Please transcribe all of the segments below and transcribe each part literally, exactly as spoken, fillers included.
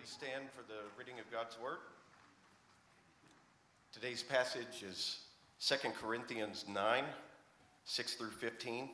Please stand for the reading of God's Word. Today's passage is Second Corinthians nine, six through fifteen.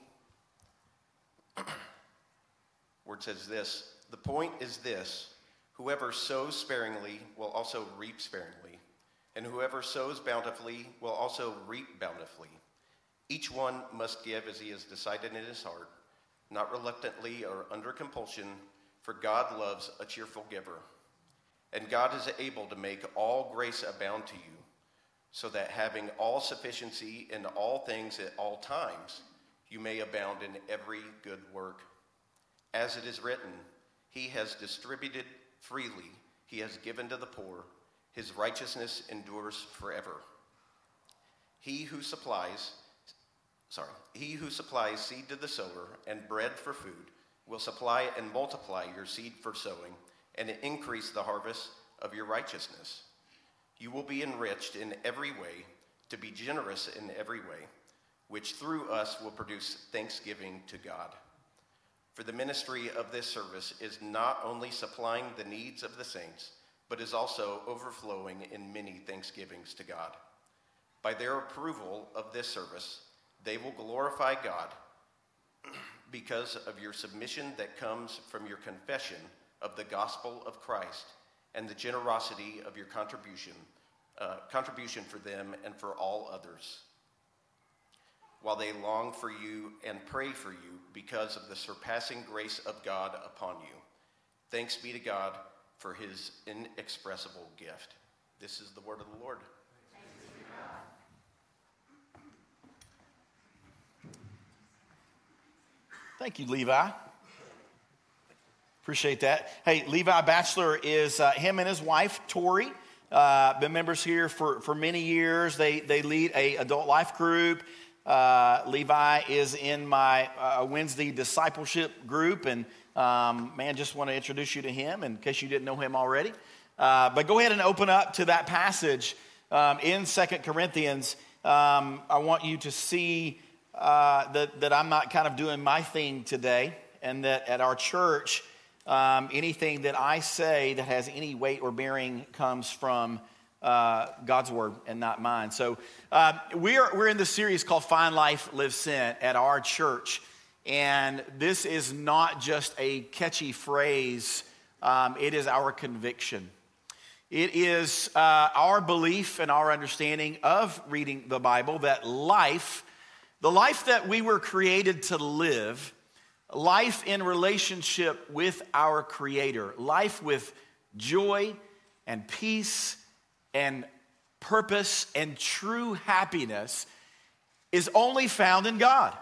Word says this: the point is this, whoever sows sparingly will also reap sparingly, and whoever sows bountifully will also reap bountifully. Each one must give as he has decided in his heart, not reluctantly or under compulsion, for God loves a cheerful giver. And God is able to make all grace abound to you, so that having all sufficiency in all things at all times, you may abound in every good work. As it is written, he has distributed freely, he has given to the poor, his righteousness endures forever. He who supplies, sorry, he who supplies seed to the sower and bread for food will supply and multiply your seed for sowing and increase the harvest of your righteousness. You will be enriched in every way, to be generous in every way, which through us will produce thanksgiving to God. For the ministry of this service is not only supplying the needs of the saints, but is also overflowing in many thanksgivings to God. By their approval of this service, they will glorify God because of your submission that comes from your confession of the gospel of Christ and the generosity of your contribution, uh, contribution for them and for all others, while they long for you and pray for you because of the surpassing grace of God upon you. Thanks be to God for his inexpressible gift. This is the word of the Lord. Thank you, Levi. Appreciate that. Hey, Levi Batchelor is uh, him and his wife, Tori. Uh, been members here for, for many years. They they lead a adult life group. Uh, Levi is in my uh, Wednesday discipleship group, and um, man, just want to introduce you to him in case you didn't know him already. Uh, but go ahead and open up to that passage um, in Second Corinthians. Um, I want you to see uh, that that I'm not kind of doing my thing today, and that at our church, Um, anything that I say that has any weight or bearing comes from uh, God's word and not mine. So uh, we're we're in this series called Find Life, Live Sent at our church, and this is not just a catchy phrase. Um, it is our conviction. It is uh, our belief and our understanding of reading the Bible that life, the life that we were created to live, life in relationship with our Creator, life with joy and peace and purpose and true happiness is only found in God.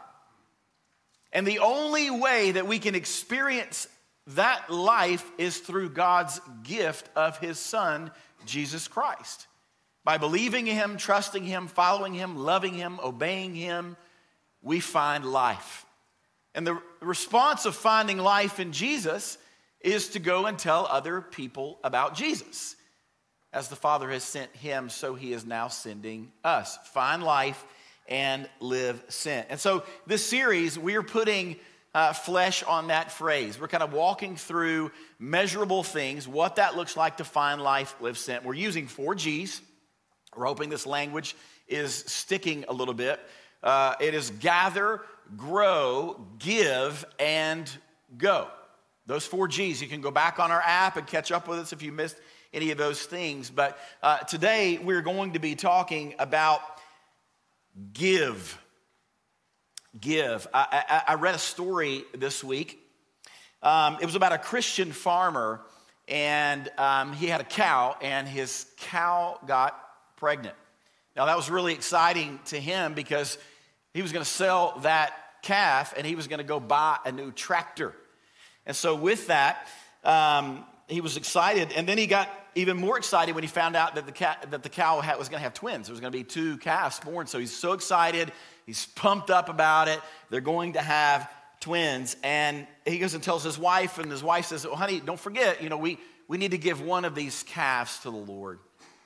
And the only way that we can experience that life is through God's gift of His Son, Jesus Christ. By believing in Him, trusting Him, following Him, loving Him, obeying Him, we find life. And the response of finding life in Jesus is to go and tell other people about Jesus. As the Father has sent him, so he is now sending us. Find life and live sent. And so this series, we're putting uh, flesh on that phrase. We're kind of walking through measurable things, what that looks like to find life, live sent. We're using four G's. We're hoping this language is sticking a little bit. Uh, it is gather, grow, give, and go. Those four G's. You can go back on our app and catch up with us if you missed any of those things. But uh, today we're going to be talking about give. Give. I, I, I read a story this week. Um, it was about a Christian farmer, and um, he had a cow, and his cow got pregnant. Now that was really exciting to him because he was going to sell that calf and he was going to go buy a new tractor. And so with that, um, he was excited. And then he got even more excited when he found out that the, cat, that the cow had, was going to have twins. There was going to be two calves born. So he's so excited. He's pumped up about it. They're going to have twins. And he goes and tells his wife, and his wife says, "Oh, honey, don't forget, you know, we, we need to give one of these calves to the Lord."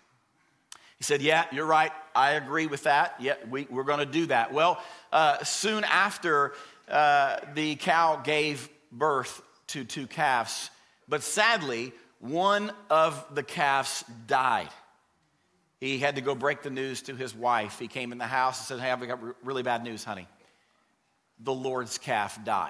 He said, "Yeah, you're right. I agree with that. Yeah, we, we're going to do that." Well, uh, soon after, uh, the cow gave birth to two calves. But sadly, one of the calves died. He had to go break the news to his wife. He came in the house and said, hey, I've got really bad news, honey. The Lord's calf died.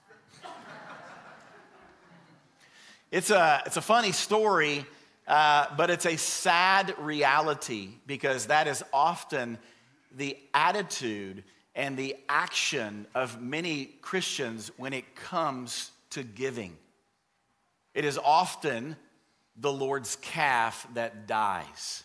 It's a, it's a funny story, uh, but it's a sad reality because that is often the attitude and the action of many Christians when it comes to giving. It is often the Lord's calf that dies.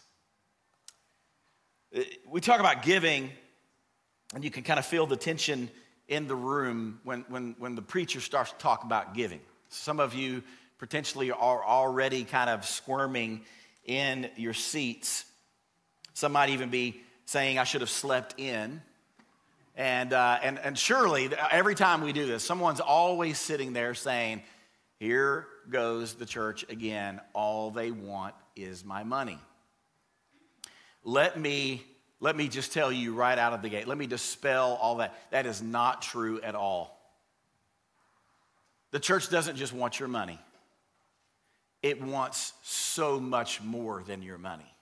We talk about giving, and you can kind of feel the tension in the room when, when, when the preacher starts to talk about giving. Some of you potentially are already kind of squirming in your seats. Some might even be saying, I should have slept in. And, uh, and, and surely, every time we do this, someone's always sitting there saying, here goes the church again. All they want is my money. Let me, let me just tell you right out of the gate. Let me dispel all that. That is not true at all. The church doesn't just want your money. It wants so much more than your money.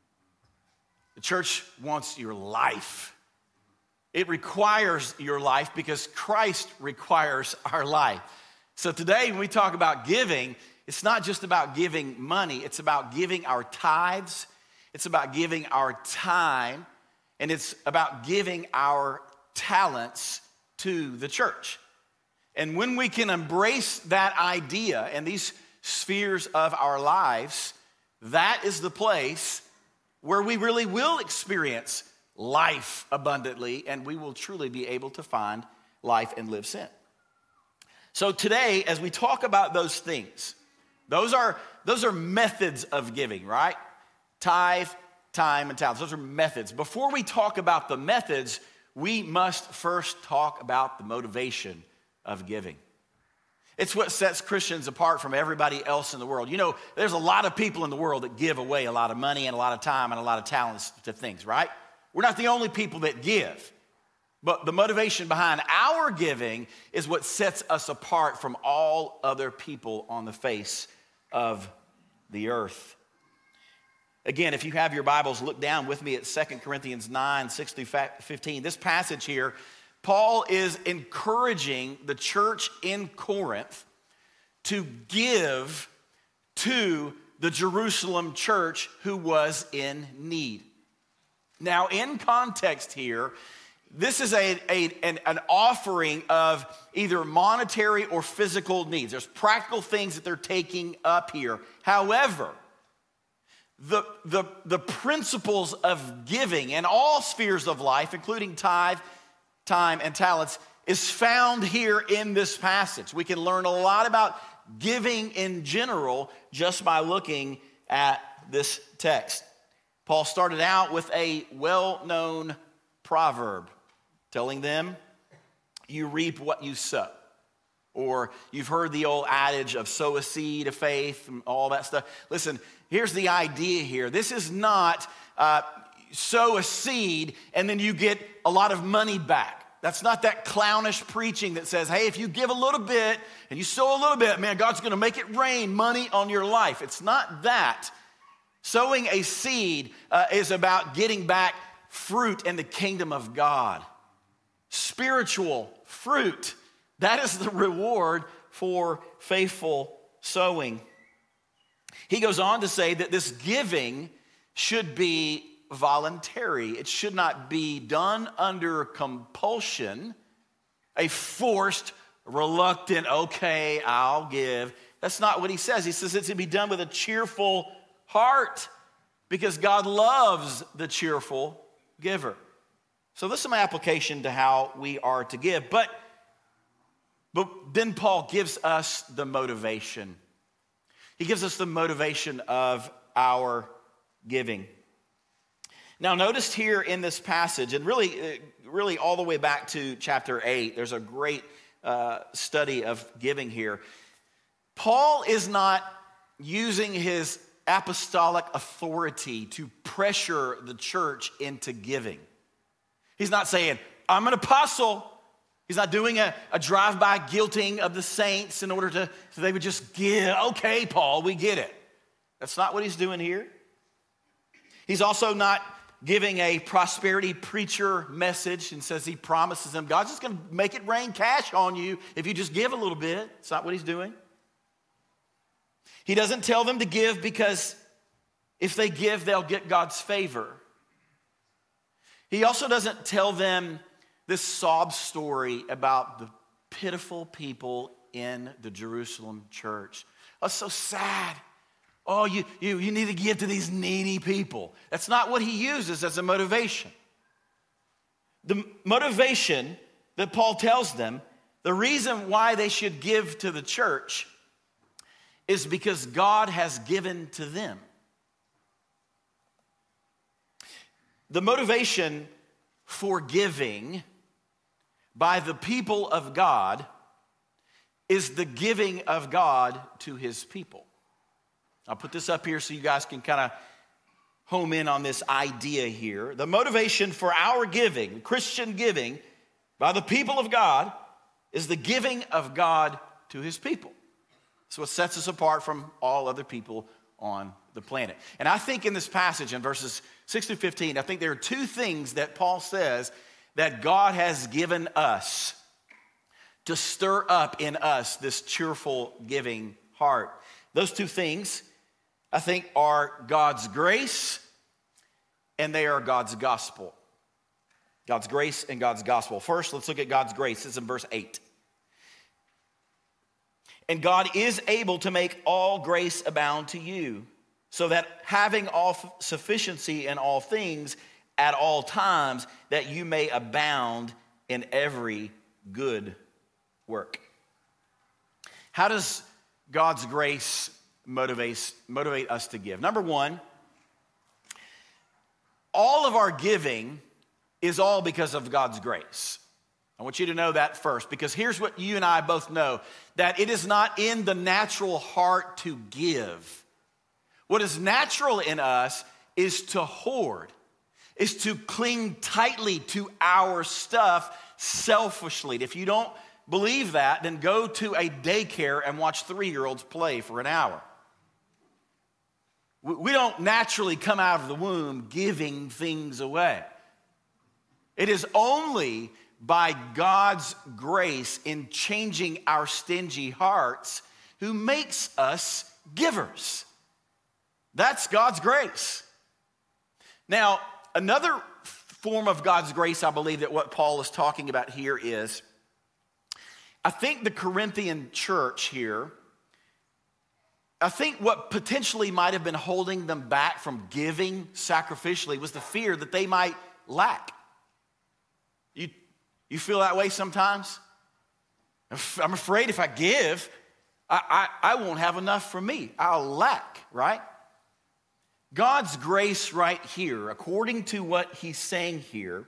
The church wants your life. It requires your life because Christ requires our life. So today when we talk about giving, it's not just about giving money. It's about giving our tithes. It's about giving our time, and it's about giving our talents to the church. And when we can embrace that idea and these spheres of our lives, that is the place where we really will experience life abundantly, and we will truly be able to find life and live sin. So today, as we talk about those things, those are, those are methods of giving, right? Tithe, time, and talents. Those are methods. Before we talk about the methods, we must first talk about the motivation of giving. It's what sets Christians apart from everybody else in the world. You know, there's a lot of people in the world that give away a lot of money and a lot of time and a lot of talents to things, right? We're not the only people that give. But the motivation behind our giving is what sets us apart from all other people on the face of the earth. Again, if you have your Bibles, look down with me at Second Corinthians nine, six through fifteen. This passage here, Paul is encouraging the church in Corinth to give to the Jerusalem church who was in need. Now, in context here, this is a, a, an, an offering of either monetary or physical needs. There's practical things that they're taking up here. However, the, the, the principles of giving in all spheres of life, including tithe, time, and talents, is found here in this passage. We can learn a lot about giving in general just by looking at this text. Paul started out with a well-known proverb telling them, you reap what you sow. Or you've heard the old adage of sow a seed of faith and all that stuff. Listen, here's the idea here. This is not uh, sow a seed and then you get a lot of money back. That's not that clownish preaching that says, hey, if you give a little bit and you sow a little bit, man, God's going to make it rain money on your life. It's not that. Sowing a seed uh, is about getting back fruit in the kingdom of God. Spiritual fruit. That is the reward for faithful sowing. He goes on to say that this giving should be voluntary. It should not be done under compulsion, a forced, reluctant, okay, I'll give. That's not what he says. He says it's to be done with a cheerful heart because God loves the cheerful giver. So this is my application to how we are to give. But, but then Paul gives us the motivation. He gives us the motivation of our giving. Now notice here in this passage, and really, really all the way back to chapter eight, there's a great uh, study of giving here. Paul is not using his apostolic authority to pressure the church into giving. He's not saying, I'm an apostle. He's not doing a, a drive-by guilting of the saints in order to, so they would just give. Okay, Paul, we get it. That's not what he's doing here. He's also not giving a prosperity preacher message and says he promises them, God's just going to make it rain cash on you if you just give a little bit. It's not what he's doing. He doesn't tell them to give because if they give, they'll get God's favor. He also doesn't tell them this sob story about the pitiful people in the Jerusalem church. Oh, it's so sad. Oh, you, you, you need to give to these needy people. That's not what he uses as a motivation. The motivation that Paul tells them, the reason why they should give to the church is because God has given to them. The motivation for giving by the people of God is the giving of God to his people. I'll put this up here so you guys can kind of home in on this idea here. The motivation for our giving, Christian giving, by the people of God is the giving of God to his people. It's what sets us apart from all other people on the planet. And I think in this passage, in verses six through fifteen, I think there are two things that Paul says that God has given us to stir up in us this cheerful giving heart. Those two things, I think, are God's grace and they are God's gospel. God's grace and God's gospel. First, let's look at God's grace. This is in verse eight. And God is able to make all grace abound to you, so that having all sufficiency in all things at all times, that you may abound in every good work. How does God's grace motivate, motivate us to give? Number one, all of our giving is all because of God's grace. I want you to know that first, because here's what you and I both know, that it is not in the natural heart to give. What is natural in us is to hoard, is to cling tightly to our stuff selfishly. If you don't believe that, then go to a daycare and watch three-year-olds play for an hour. We don't naturally come out of the womb giving things away. It is only by God's grace in changing our stingy hearts who makes us givers. That's God's grace. Now, another form of God's grace, I believe that what Paul is talking about here is, I think the Corinthian church here, I think what potentially might have been holding them back from giving sacrificially was the fear that they might lack. You, you feel that way sometimes? I'm afraid if I give, I, I, I won't have enough for me. I'll lack, right? God's grace right here, according to what he's saying here,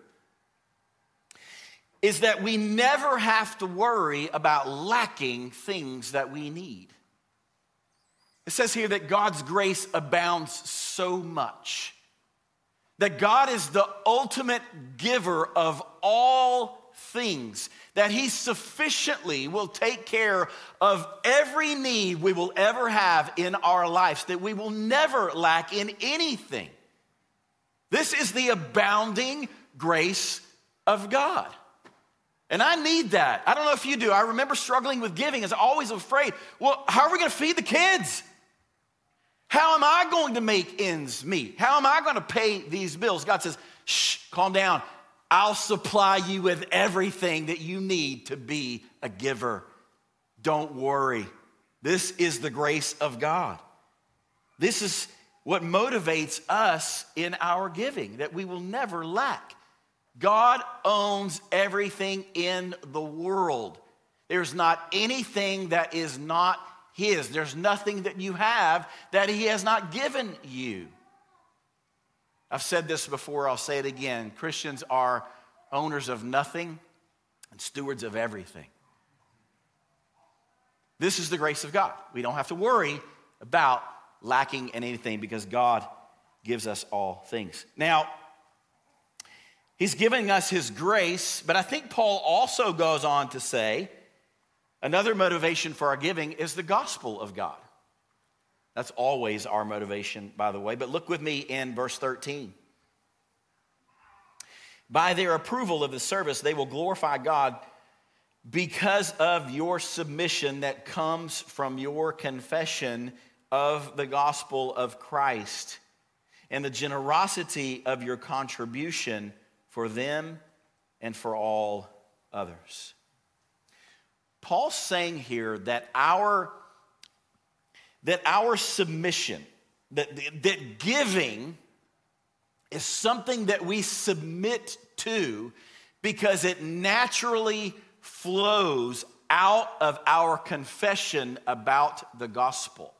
is that we never have to worry about lacking things that we need. It says here that God's grace abounds so much, that God is the ultimate giver of all things, that he sufficiently will take care of every need we will ever have in our lives, that we will never lack in anything. This is the abounding grace of God. And I need that. I don't know if you do. I remember struggling with giving as always afraid. Well, how are we going to feed the kids? How am I going to make ends meet? How am I going to pay these bills? God says, shh, calm down. I'll supply you with everything that you need to be a giver. Don't worry. This is the grace of God. This is what motivates us in our giving, that we will never lack. God owns everything in the world. There's not anything that is not his. There's nothing that you have that he has not given you. I've said this before, I'll say it again. Christians are owners of nothing and stewards of everything. This is the grace of God. We don't have to worry about lacking in anything because God gives us all things. Now, he's giving us his grace, but I think Paul also goes on to say another motivation for our giving is the gospel of God. That's always our motivation, by the way. But look with me in verse thirteen. By their approval of the service, they will glorify God because of your submission that comes from your confession of the gospel of Christ and the generosity of your contribution for them and for all others. Paul's saying here that our, that our submission, that, that giving is something that we submit to because it naturally flows out of our confession about the gospel.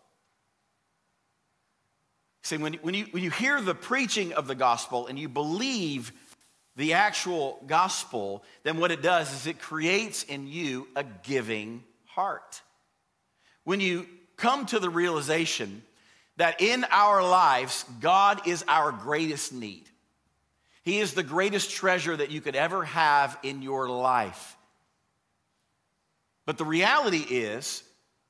See, when, when, you, when you hear the preaching of the gospel and you believe the actual gospel, then what it does is it creates in you a giving heart. When you come to the realization that in our lives, God is our greatest need. He is the greatest treasure that you could ever have in your life. But the reality is,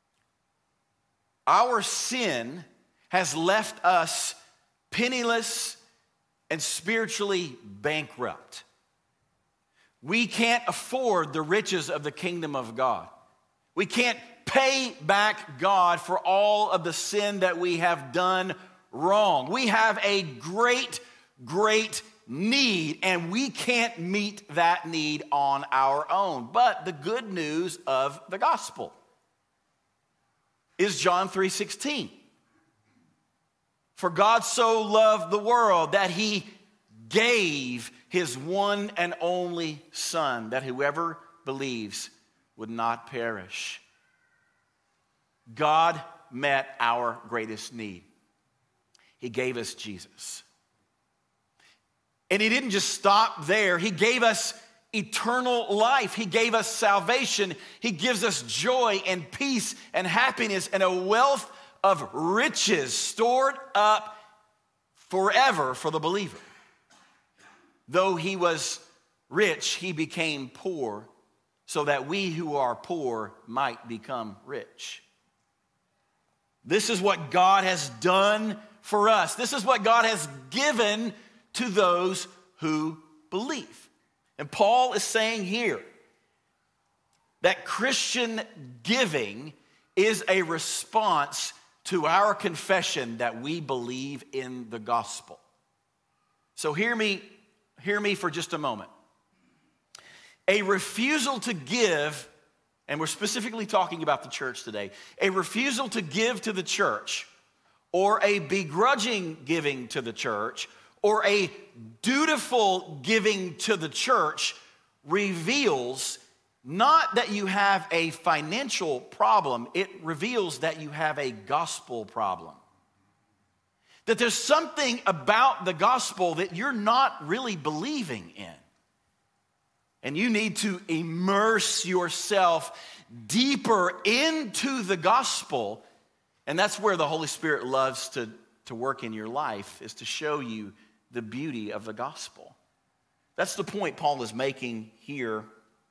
our sin has left us penniless and spiritually bankrupt. We can't afford the riches of the kingdom of God. We can't pay back God for all of the sin that we have done wrong. We have a great, great need, and we can't meet that need on our own. But the good news of the gospel is John three sixteen. For God so loved the world that he gave his one and only Son, that whoever believes would not perish. God met our greatest need. He gave us Jesus. And he didn't just stop there. He gave us eternal life. He gave us salvation. He gives us joy and peace and happiness and a wealth of riches stored up forever for the believer. Though he was rich, he became poor so that we who are poor might become rich. This is what God has done for us. This is what God has given to those who believe. And Paul is saying here that Christian giving is a response to our confession that we believe in the gospel. So hear me, hear me for just a moment. A refusal to give, and we're specifically talking about the church today, a refusal to give to the church, or a begrudging giving to the church, or a dutiful giving to the church reveals not that you have a financial problem, it reveals that you have a gospel problem. That there's something about the gospel that you're not really believing in. And you need to immerse yourself deeper into the gospel. And that's where the Holy Spirit loves to, to work in your life, is to show you the beauty of the gospel. That's the point Paul is making here.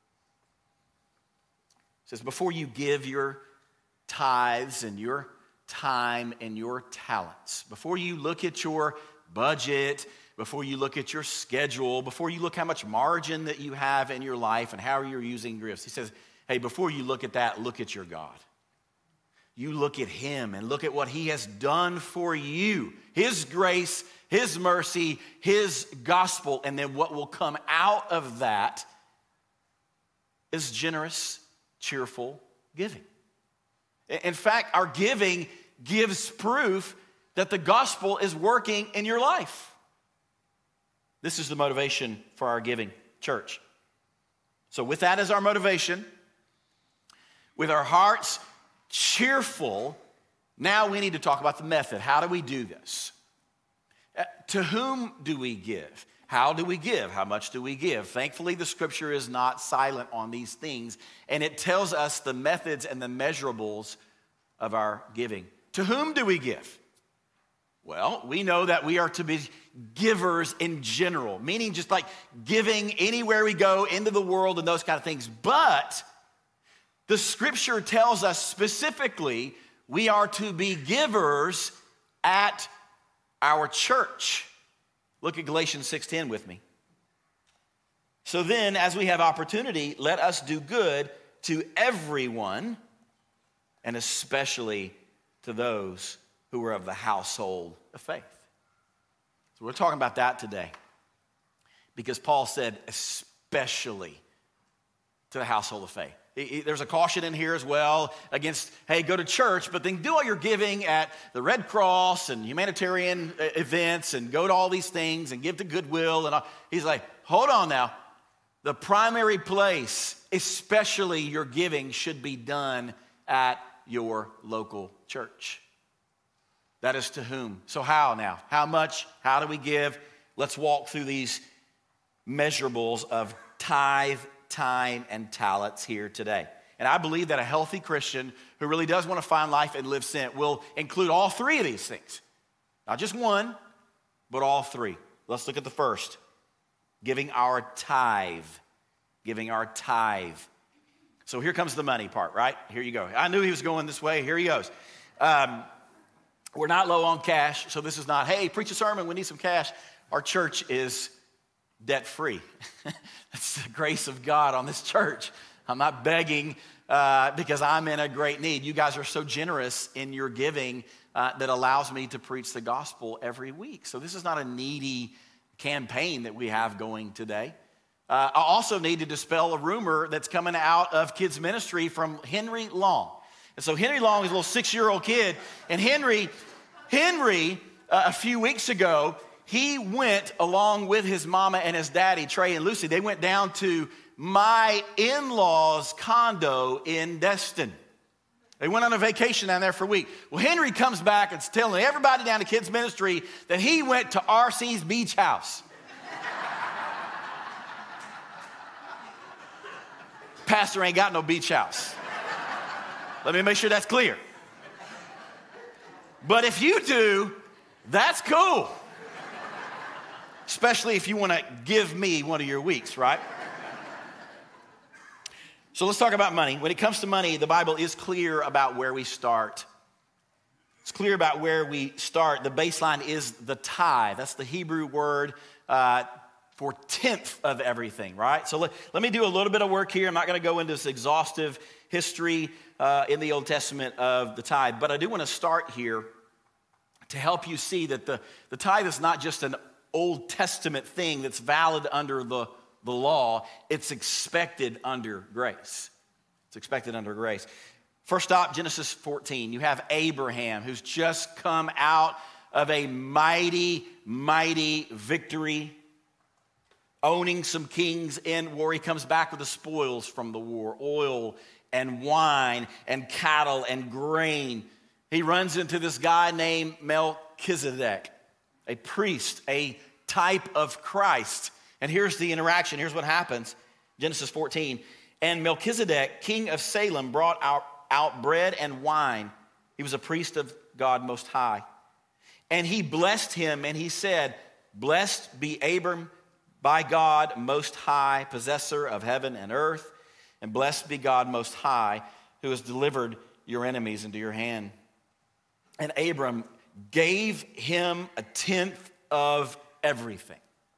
He says, before you give your tithes and your time and your talents, before you look at your budget, before you look at your schedule, before you look how much margin that you have in your life and how you're using your gifts, he says, hey, before you look at that, look at your God. You look at him and look at what he has done for you. His grace, his mercy, his gospel, and then what will come out of that is generous, cheerful giving. In fact, our giving gives proof that the gospel is working in your life. This is the motivation for our giving, church. So with that as our motivation, with our hearts cheerful, now we need to talk about the method. How do we do this? Uh, to whom do we give? How do we give? How much do we give? Thankfully, the scripture is not silent on these things, and it tells us the methods and the measurables of our giving. To whom do we give? Well, we know that we are to be givers in general, meaning just like giving anywhere we go into the world and those kind of things. But the scripture tells us specifically we are to be givers at our church. Look at Galatians six ten with me. So then, as we have opportunity, let us do good to everyone, and especially to those who are of the household of faith. So we're talking about that today, because Paul said especially to the household of faith. There's a caution in here as well against, hey, go to church, but then do all your giving at the Red Cross and humanitarian events and go to all these things and give to Goodwill. And all. He's like, hold on now. The primary place, especially your giving, should be done at your local church. That is to whom? So how now? How much? How do we give? Let's walk through these measurables of tithe, time, and talents here today. And I believe that a healthy Christian who really does want to find life and live sent will include all three of these things. Not just one, but all three. Let's look at the first. Giving our tithe. Giving our tithe. So here comes the money part, right? Here you go. I knew he was going this way. Here he goes. Um, we're not low on cash, so this is not, hey, preach a sermon, we need some cash. Our church is debt-free. That's the grace of God on this church. I'm not begging uh, because I'm in a great need. You guys are so generous in your giving uh, that allows me to preach the gospel every week. So this is not a needy campaign that we have going today. Uh, I also need to dispel a rumor that's coming out of kids ministry from Henry Long. And so Henry Long is a little six-year-old kid, and Henry, Henry, uh, a few weeks ago, he went along with his mama and his daddy, Trey and Lucy. They went down to my in-laws' condo in Destin. They went on a vacation down there for a week. Well, Henry comes back and is telling everybody down to kids ministry that he went to R C's beach house. Pastor ain't got no beach house. Let me make sure that's clear. But if you do, that's cool. Especially if you want to give me one of your weeks, right? So let's talk about money. When it comes to money, the Bible is clear about where we start. It's clear about where we start. The baseline is the tithe. That's the Hebrew word uh, for tenth of everything, right? So let, let me do a little bit of work here. I'm not going to go into this exhaustive history uh, in the Old Testament of the tithe, but I do want to start here to help you see that the, the tithe is not just an Old Testament thing that's valid under the, the law. It's expected under grace. It's expected under grace. First stop, Genesis fourteen. You have Abraham, who's just come out of a mighty, mighty victory, owning some kings in war. He comes back with the spoils from the war, oil and wine and cattle and grain. He runs into this guy named Melchizedek, a priest, a type of Christ. And here's the interaction. Here's what happens. Genesis fourteen. And Melchizedek, king of Salem, brought out, out bread and wine. He was a priest of God Most High. And he blessed him, and he said, blessed be Abram by God Most High, possessor of heaven and earth. And blessed be God Most High, who has delivered your enemies into your hand. And Abram gave him a tenth of everything.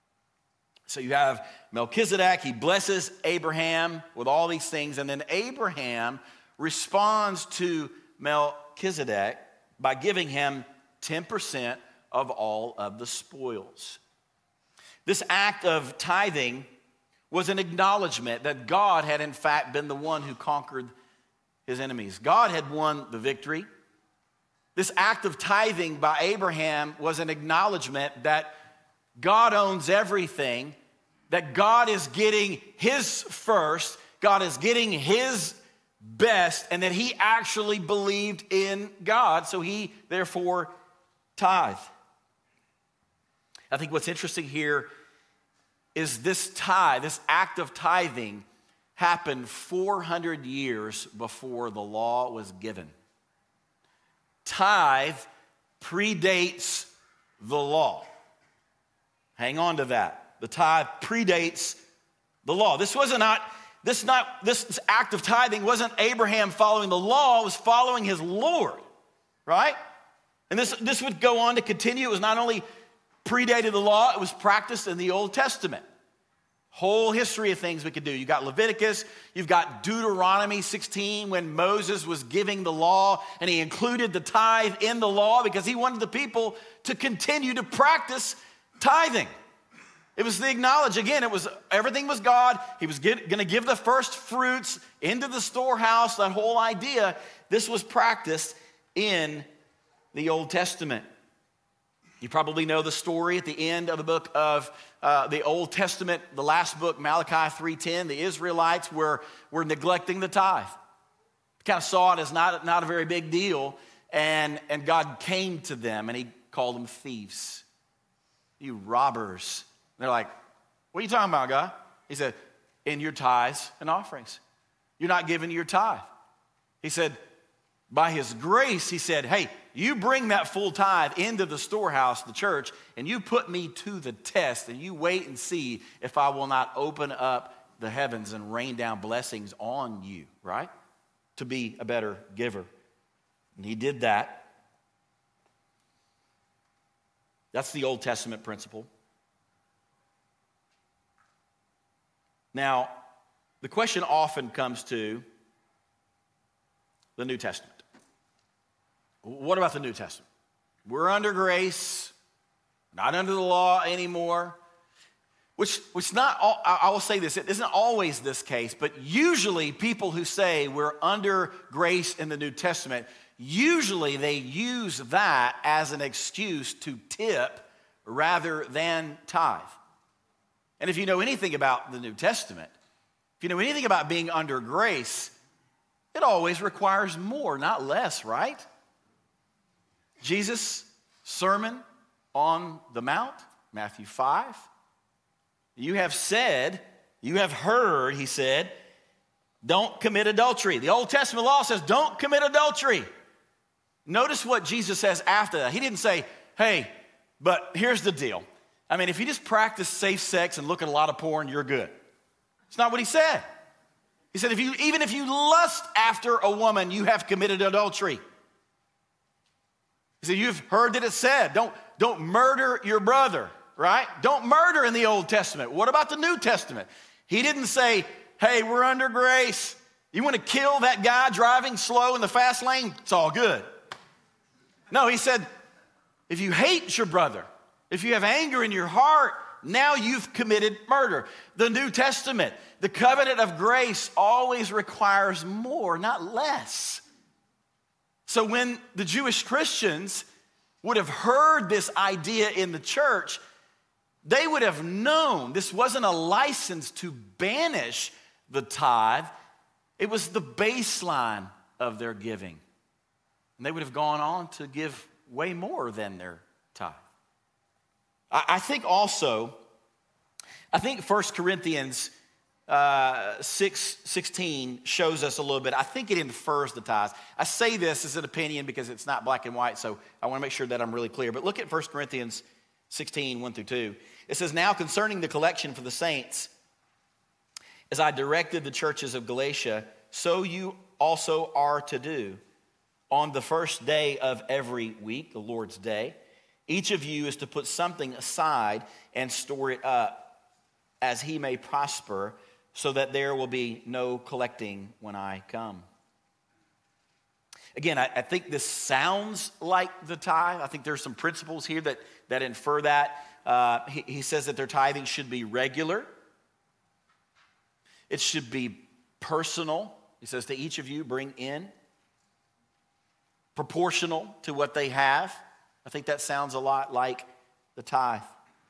So you have Melchizedek, he blesses Abraham with all these things, and then Abraham responds to Melchizedek by giving him ten percent of all of the spoils. This act of tithing was an acknowledgement that God had in fact been the one who conquered his enemies. God had won the victory. This act of tithing by Abraham was an acknowledgement that God owns everything, that God is getting his first, God is getting his best, and that he actually believed in God, so he therefore tithed. I think what's interesting here is this tithe, this act of tithing happened four hundred years before the law was given. Tithe predates the law. Hang on to that. The tithe predates the law. This wasn't not this not this act of tithing wasn't Abraham following the law, it was following his Lord. right? And this, this would go on to continue. It was not only predated the law, it was practiced in the Old Testament. Whole history of things we could do. You got Leviticus, you've got Deuteronomy sixteen when Moses was giving the law and he included the tithe in the law because he wanted the people to continue to practice tithing. It was the acknowledge, again, it was everything was God. He was going to give the first fruits into the storehouse, that whole idea. This was practiced in the Old Testament. You probably know the story at the end of the book of uh, the Old Testament, the last book, Malachi three ten. The Israelites were, were neglecting the tithe. Kind of saw it as not, not a very big deal, and, and God came to them, and he called them thieves. You robbers. And they're like, what are you talking about, God? He said, in your tithes and offerings. You're not giving your tithe. He said, by his grace, he said, hey, you bring that full tithe into the storehouse, the church, and you put me to the test, and you wait and see if I will not open up the heavens and rain down blessings on you, right? To be a better giver. And he did that. That's the Old Testament principle. Now, the question often comes to the New Testament. What about the New Testament? We're under grace, not under the law anymore. Which, which not, all, I will say this, it isn't always this case, but usually people who say we're under grace in the New Testament, usually they use that as an excuse to tip rather than tithe. And if you know anything about the New Testament, if you know anything about being under grace, it always requires more, not less, right? Jesus' Sermon on the Mount, Matthew five. You have said, you have heard, he said, don't commit adultery. The Old Testament law says don't commit adultery. Notice what Jesus says after that. He didn't say, hey, but here's the deal. I mean, if you just practice safe sex and look at a lot of porn, you're good. It's not what he said. He said, if you, even if you lust after a woman, you have committed adultery. He said, you've heard that it said, don't, don't murder your brother, right? Don't murder in the Old Testament. What about the New Testament? He didn't say, hey, we're under grace. You want to kill that guy driving slow in the fast lane? It's all good. No, he said, if you hate your brother, if you have anger in your heart, now you've committed murder. The New Testament, the covenant of grace always requires more, not less. So when the Jewish Christians would have heard this idea in the church, they would have known this wasn't a license to banish the tithe. It was the baseline of their giving. And they would have gone on to give way more than their tithe. I, I think also, I think First Corinthians uh, six sixteen shows us a little bit. I think it infers the tithes. I say this as an opinion because it's not black and white, so I want to make sure that I'm really clear. But look at First Corinthians sixteen, one through two. It says, now concerning the collection for the saints, as I directed the churches of Galatia, so you also are to do. On the first day of every week, the Lord's day, each of you is to put something aside and store it up, as he may prosper, so that there will be no collecting when I come. Again, I, I think this sounds like the tithe. I think there's some principles here that, that infer that. Uh, he, he says that their tithing should be regular. It should be personal. He says to each of you, bring in. Proportional to what they have. I think that sounds a lot like the tithe.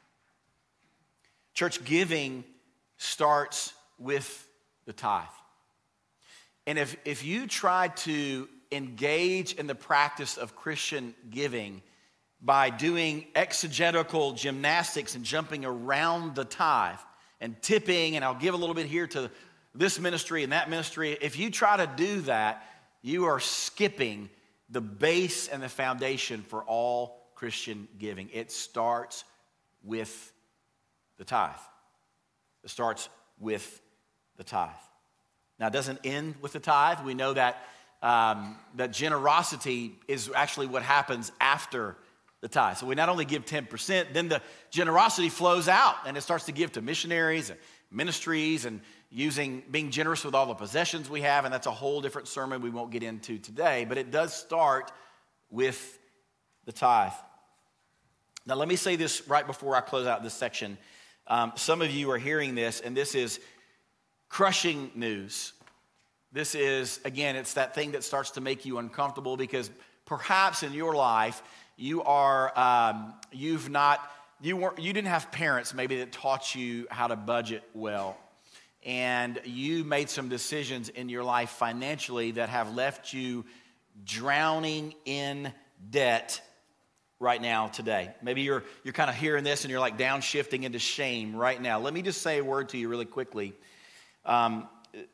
Church giving starts with the tithe. And if, if you try to engage in the practice of Christian giving by doing exegetical gymnastics and jumping around the tithe and tipping, and I'll give a little bit here to this ministry and that ministry, if you try to do that, you are skipping the base and the foundation for all Christian giving. It starts with the tithe. It starts with the tithe. Now, it doesn't end with the tithe. We know that um, that generosity is actually what happens after the tithe. So we not only give ten percent, then the generosity flows out and it starts to give to missionaries and ministries and using, being generous with all the possessions we have. And that's a whole different sermon we won't get into today, but it does start with the tithe. Now, let me say this right before I close out this section. Um, some of you are hearing this, and this is crushing news. This is, again, it's that thing that starts to make you uncomfortable because perhaps in your life, you are, um, you've not, you weren't, you didn't have parents maybe that taught you how to budget well. And you made some decisions in your life financially that have left you drowning in debt right now today. Maybe you're you're kind of hearing this and you're like downshifting into shame right now. Let me just say a word to you really quickly. Um,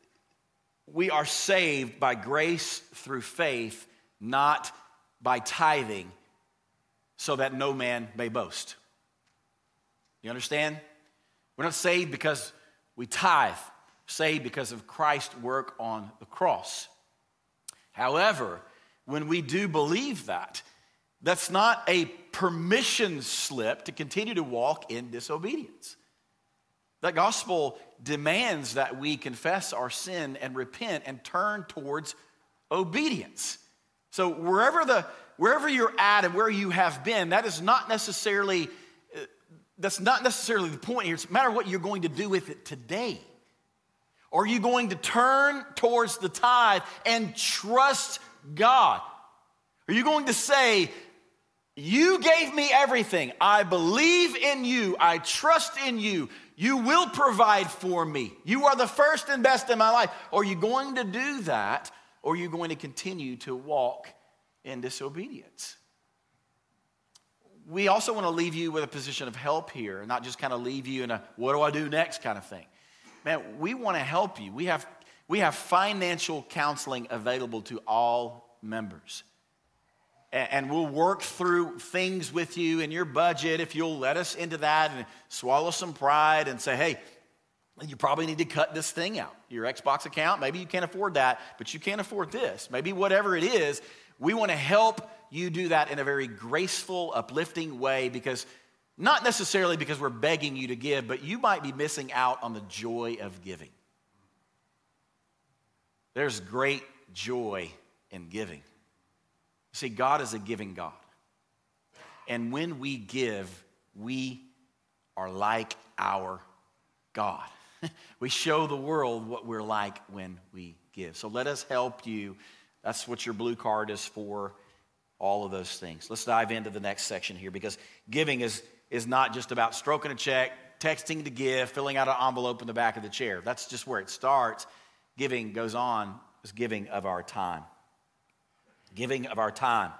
we are saved by grace through faith, not by tithing, so that no man may boast. You understand? We're not saved because we tithe. We're saved because of Christ's work on the cross. However, when we do believe that, that's not a permission slip to continue to walk in disobedience. The gospel demands that we confess our sin and repent and turn towards obedience. So wherever the wherever you're at and where you have been, that is not necessarily that's not necessarily the point here. It's a matter of what you're going to do with it today. Are you going to turn towards the tithe and trust God? Are you going to say, you gave me everything. I believe in you. I trust in you. You will provide for me. You are the first and best in my life. Are you going to do that, or are you going to continue to walk in disobedience? We also want to leave you with a position of help here, not just kind of leave you in a what do I do next kind of thing. Man, we want to help you. We have, we have financial counseling available to all members. And we'll work through things with you in your budget if you'll let us into that and swallow some pride and say, hey, you probably need to cut this thing out. Your Xbox account, maybe you can't afford that, but you can't afford this. Maybe whatever it is, we want to help you do that in a very graceful, uplifting way, because not necessarily because we're begging you to give, but you might be missing out on the joy of giving. There's great joy in giving. See, God is a giving God. And when we give, we are like our God. We show the world what we're like when we give. So let us help you. That's what your blue card is for, all of those things. Let's dive into the next section here, because giving is, is not just about stroking a check, texting to give, filling out an envelope in the back of the chair. That's just where it starts. Giving goes on, is giving of our time. Giving of our time.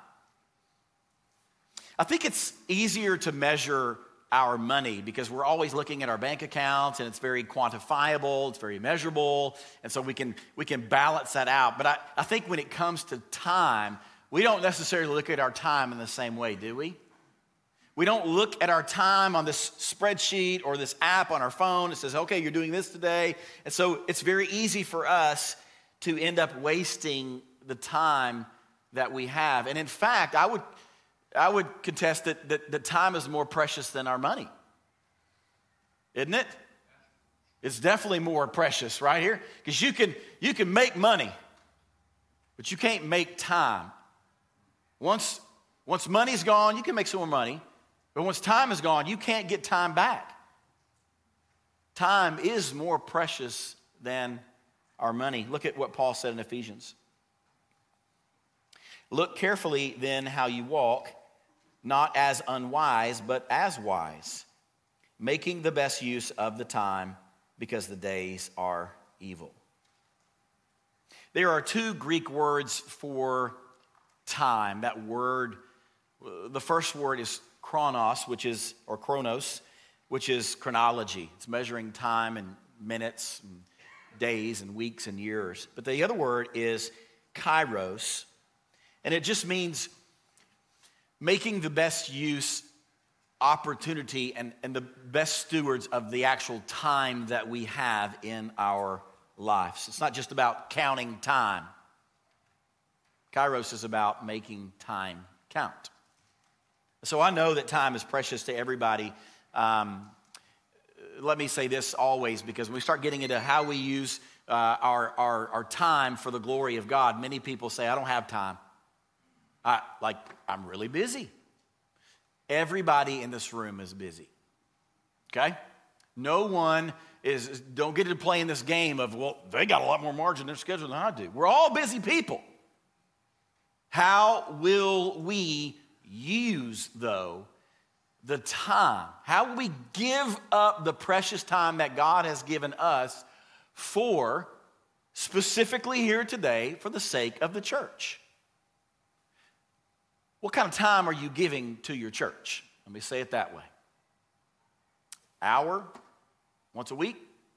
I think it's easier to measure our money because we're always looking at our bank accounts and it's very quantifiable, it's very measurable, and so we can we can balance that out. But I, I think when it comes to time, we don't necessarily look at our time in the same way, do we? We don't look at our time on this spreadsheet or this app on our phone that says, okay, you're doing this today. And so it's very easy for us to end up wasting the time that we have. And in fact, I would I would contest that, that, that time is more precious than our money. Isn't it? It's definitely more precious right here. Because you can you can make money, but you can't make time. Once, once money's gone, you can make some more money. But once time is gone, you can't get time back. Time is more precious than our money. Look at what Paul said in Ephesians. Look carefully then how you walk, not as unwise, but as wise, making the best use of the time, because the days are evil. There are two Greek words for time. That word, the first word is chronos, which is, or chronos, which is chronology. It's measuring time in minutes, and days, and weeks, and years. But the other word is kairos, and it just means making the best use, opportunity, and, and the best stewards of the actual time that we have in our lives. It's not just about counting time. Kairos is about making time count. So I know that time is precious to everybody. Um, let me say this always, because when we start getting into how we use uh, our, our, our time for the glory of God, many people say, I don't have time. I, like, I'm really busy. Everybody in this room is busy, okay? No one is, don't get to play in this game of, well, they got a lot more margin in their schedule than I do. We're all busy people. How will we use, though, the time? How will we give up the precious time that God has given us for, specifically here today, for the sake of the church? What kind of time are you giving to your church? Let me say it that way. Hour, once a week?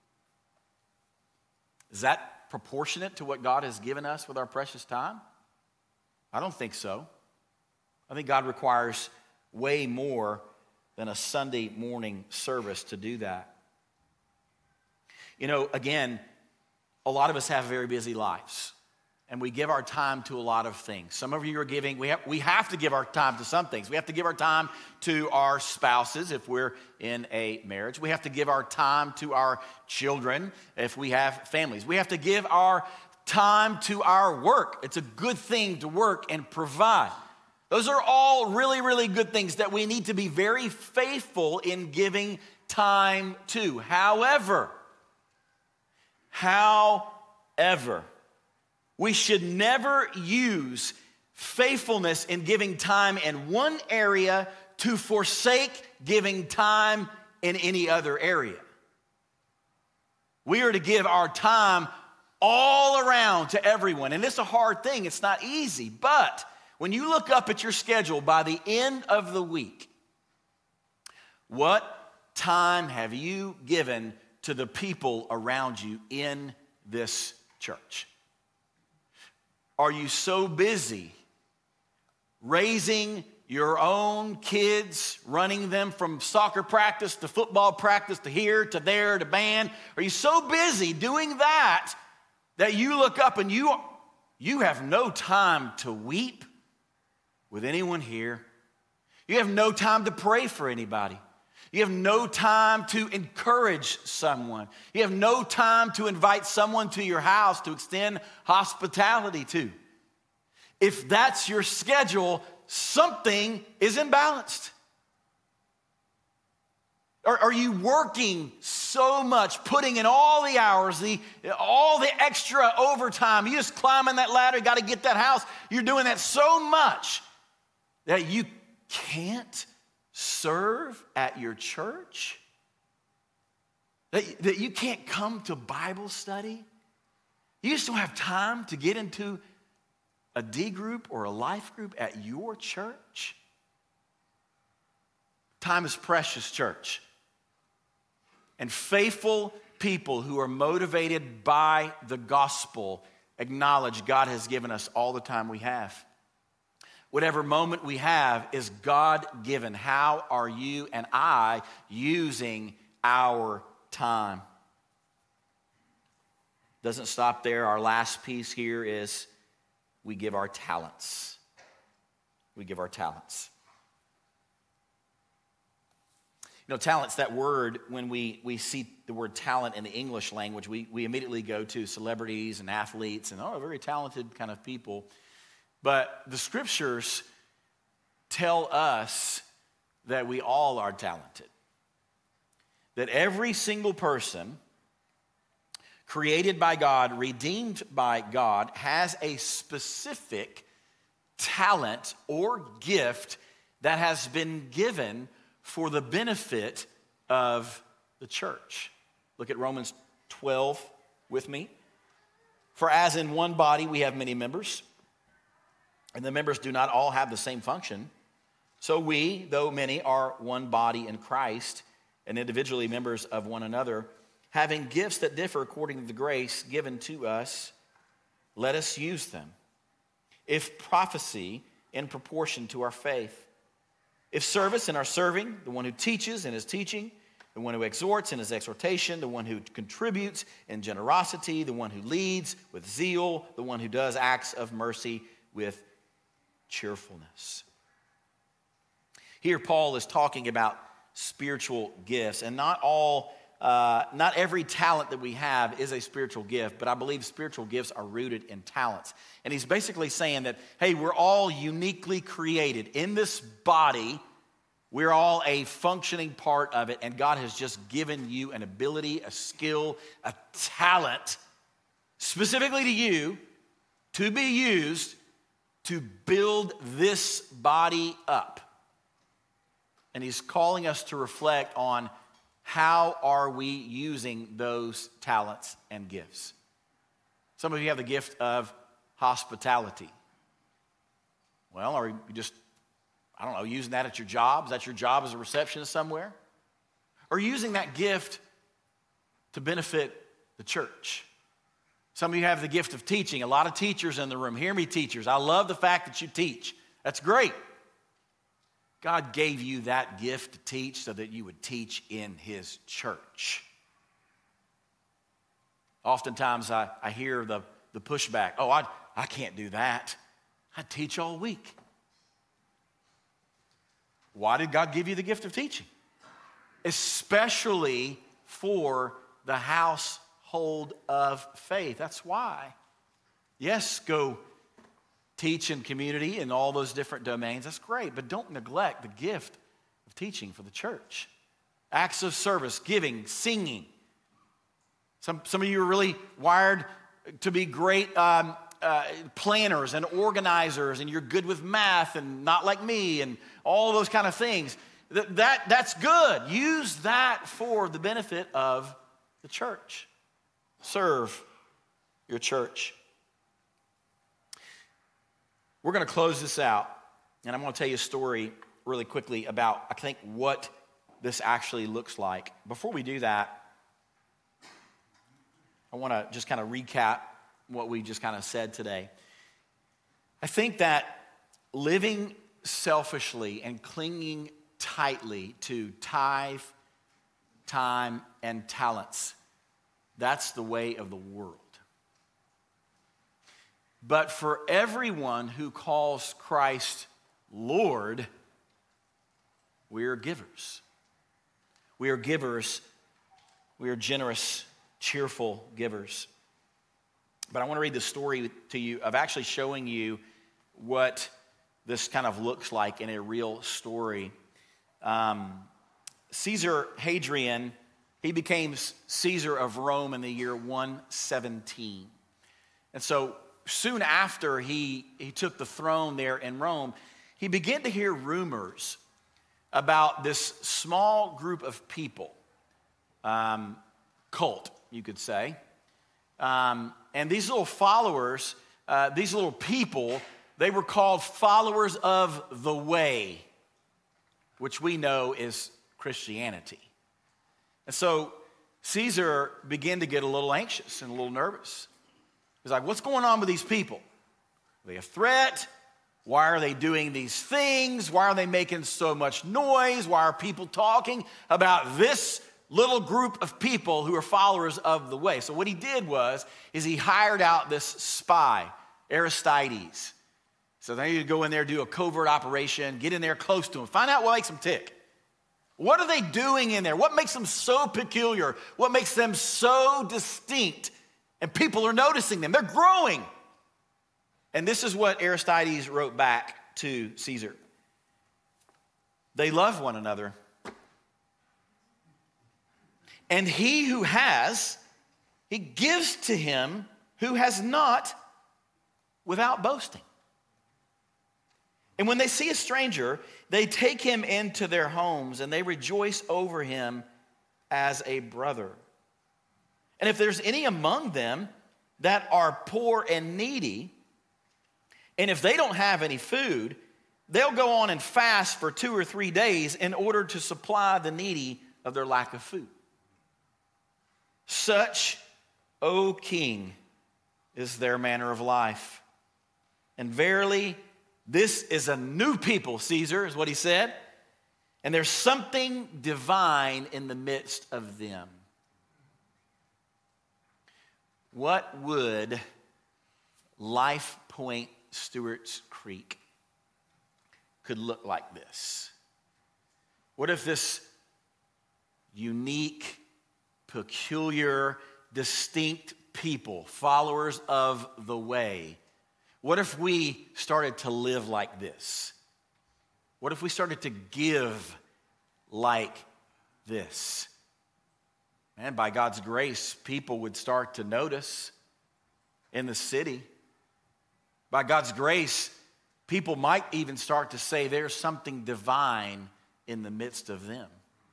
Is that proportionate to what God has given us with our precious time? I don't think so. I think God requires way more than a Sunday morning service to do that. You know, again, a lot of us have very busy lives. And we give our time to a lot of things. Some of you are giving, we have, we have to give our time to some things. We have to give our time to our spouses if we're in a marriage. We have to give our time to our children if we have families. We have to give our time to our work. It's a good thing to work and provide. Those are all really, really good things that we need to be very faithful in giving time to. However, however, we should never use faithfulness in giving time in one area to forsake giving time in any other area. We are to give our time all around to everyone. And it's a hard thing. It's not easy. But when you look up at your schedule by the end of the week, what time have you given to the people around you in this church? Are you so busy raising your own kids, running them from soccer practice to football practice to here to there to band? Are you so busy doing that that you look up and you, you have no time to weep with anyone here? You have no time to pray for anybody. You have no time to encourage someone. You have no time to invite someone to your house to extend hospitality to. If that's your schedule, something is imbalanced. Are, are you working so much, putting in all the hours, the, all the extra overtime? You just climbing that ladder, you got to get that house. You're doing that so much that you can't serve at your church? That, that you can't come to Bible study? You just don't have time to get into a D group or a life group at your church? Time is precious, church. And faithful people who are motivated by the gospel acknowledge God has given us all the time we have. Whatever moment we have is God-given. How are you and I using our time? Doesn't stop there. Our last piece here is we give our talents. We give our talents. You know, talents, that word, when we, we see the word talent in the English language, we, we immediately go to celebrities and athletes and, oh, very talented kind of people. But the scriptures tell us that we all are talented. That every single person created by God, redeemed by God, has a specific talent or gift that has been given for the benefit of the church. Look at Romans twelve with me. For as in one body we have many members, and the members do not all have the same function, so we, though many, are one body in Christ, and individually members of one another, having gifts that differ according to the grace given to us, let us use them. If prophecy, in proportion to our faith. If service, in our serving, the one who teaches in his teaching, the one who exhorts in his exhortation, the one who contributes in generosity, the one who leads with zeal, the one who does acts of mercy with cheerfulness. Here, Paul is talking about spiritual gifts, and not all, uh, not every talent that we have is a spiritual gift, but I believe spiritual gifts are rooted in talents. And he's basically saying that, hey, we're all uniquely created in this body. We're all a functioning part of it, and God has just given you an ability, a skill, a talent, specifically to you, to be used to build this body up. And he's calling us to reflect on how are we using those talents and gifts. Some of you have the gift of hospitality. Well, are you just, I don't know, using that at your job? Is that your job as a receptionist somewhere? Or using that gift to benefit the church? Some of you have the gift of teaching. A lot of teachers in the room. Hear me, teachers. I love the fact that you teach. That's great. God gave you that gift to teach so that you would teach in his church. Oftentimes I, I hear the, the pushback. Oh, I, I can't do that. I teach all week. Why did God give you the gift of teaching? Especially for the household of faith. That's why. Yes, go teach in community in all those different domains. That's great, but don't neglect the gift of teaching for the church. Acts of service, giving, singing. Some, some of you are really wired to be great um, uh, planners and organizers, and you're good with math and not like me and all those kind of things. That, that, that's good. Use that for the benefit of the church. Serve your church. We're going to close this out, and I'm going to tell you a story really quickly about, I think, what this actually looks like. Before we do that, I want to just kind of recap what we just kind of said today. I think that living selfishly and clinging tightly to tithe, time, and talents, that's the way of the world. But for everyone who calls Christ Lord, we are givers. We are givers. We are generous, cheerful givers. But I want to read the story to you of actually showing you what this kind of looks like in a real story. Um, Caesar Hadrian, he became Caesar of Rome in the year one seventeen. And so soon after he, he took the throne there in Rome, he began to hear rumors about this small group of people, um, cult, you could say. Um, and these little followers, uh, these little people, they were called followers of the way, which we know is Christianity. And so Caesar began to get a little anxious and a little nervous. He's like, what's going on with these people? Are they a threat? Why are they doing these things? Why are they making so much noise? Why are people talking about this little group of people who are followers of the way? So what he did was, is he hired out this spy, Aristides. So they need to go in there, do a covert operation, get in there close to them, find out what makes them tick. What are they doing in there? What makes them so peculiar? What makes them so distinct? And people are noticing them. They're growing. And this is what Aristides wrote back to Caesar. They love one another. And he who has, he gives to him who has not without boasting. And when they see a stranger, they take him into their homes and they rejoice over him as a brother. And if there's any among them that are poor and needy, and if they don't have any food, they'll go on and fast for two or three days in order to supply the needy of their lack of food. Such, O king, is their manner of life. And verily, this is a new people, Caesar, is what he said. And there's something divine in the midst of them. What would Life Point Stewart's Creek could look like this? What if this unique, peculiar, distinct people, followers of the way, what if we started to live like this? What if we started to give like this? And by God's grace, people would start to notice in the city. By God's grace, people might even start to say there's something divine in the midst of them.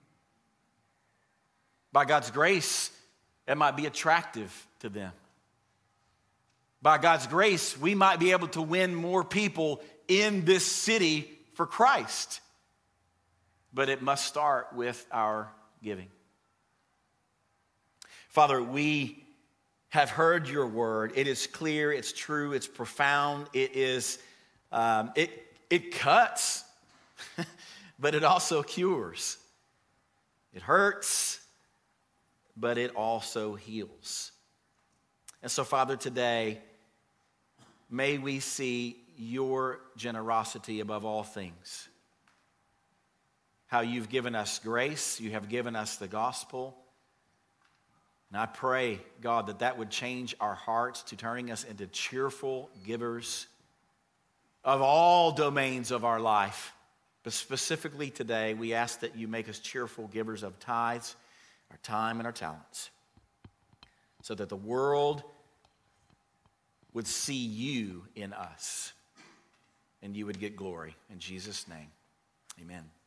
By God's grace, it might be attractive to them. By God's grace, we might be able to win more people in this city for Christ. But it must start with our giving. Father, we have heard your word. It is clear, it's true, it's profound, it is, um, it, it cuts, but it also cures. It hurts, but it also heals. And so, Father, today, may we see your generosity above all things. How you've given us grace, you have given us the gospel. And I pray, God, that that would change our hearts to turning us into cheerful givers of all domains of our life. But specifically today, we ask that you make us cheerful givers of tithes, our time, and our talents, so that the world would see you in us and you would get glory. In Jesus' name, amen.